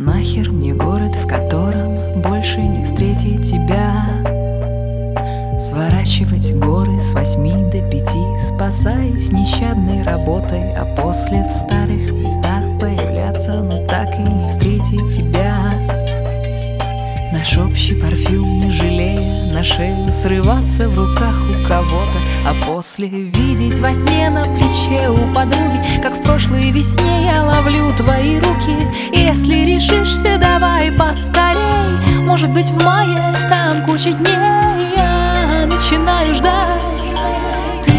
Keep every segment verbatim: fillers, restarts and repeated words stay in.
Нахер мне город, в котором больше не встретить тебя. Сворачивать горы с восьми до пяти, спасаясь нещадной работой, а после в старых местах появляться, но так и не встретить тебя. Наш общий парфюм, не жалея, на шею срываться в руках у кого-то, а после видеть во сне на плече у подруги, как в прошлой весне я ловлю твои руки. Если решишься, давай поскорей, может быть в мае там куча дней. Я начинаю ждать. Ты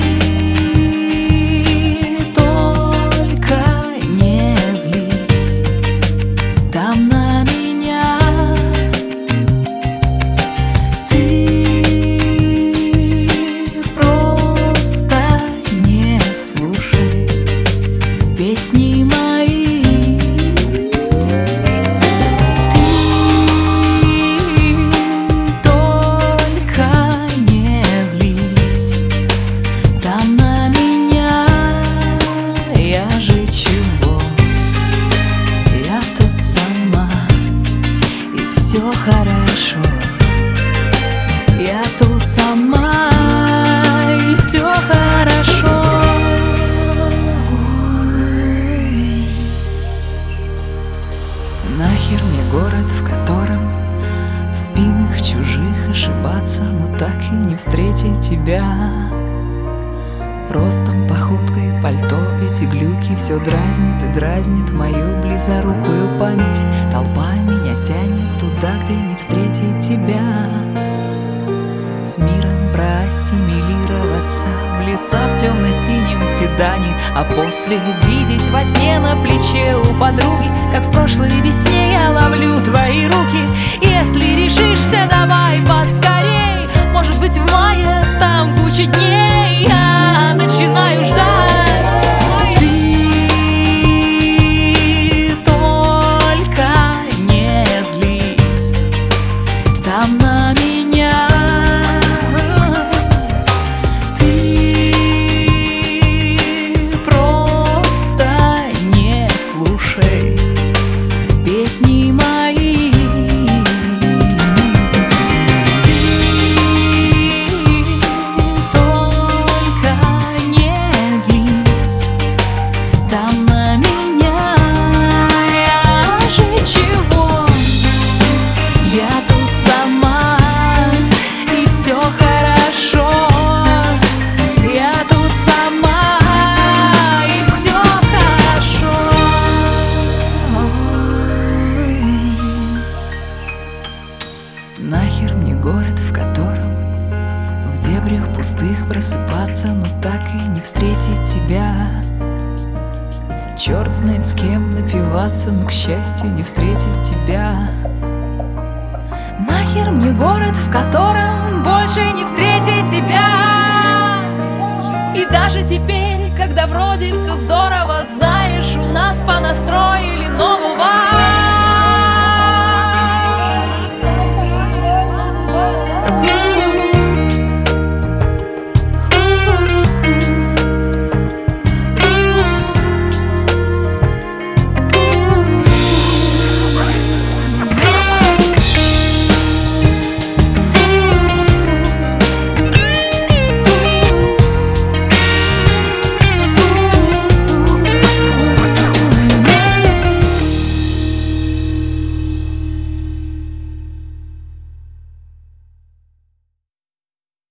только не злись там на меня. Песни мои, ты только не злись там на меня. Я же чего, я тут сама, и все хорошо. Я тут сама, и все хорошо. Нахер мне город, в котором в спинах чужих ошибаться, но так и не встретить тебя. Ростом, походкой, пальто, эти глюки все дразнит и дразнит мою близорукую память. Толпа меня тянет туда, где не встретить тебя. С миром проассимилироваться в леса в темно-синем седане, а после видеть во сне на плече у подруги, как в прошлой весне я ловлю твои руки. Если решишься, давай поскорей, может быть в мае там куча дней. Я начинаю ждать. Ты только не злись там на меня. Песни мои, ты только не злись там на меня. Я же чего, я тут сама, и все хорошо. Я тут сама, и все хорошо. Нахер мне город, в котором в дебрях пустых просыпаться, но так и не встретить тебя. Черт знает с кем напиваться, но, к счастью, не встретить тебя. Нахер мне город, в котором больше не встретить тебя. И даже теперь, когда вроде все здорово, знаешь, у нас понастроили новую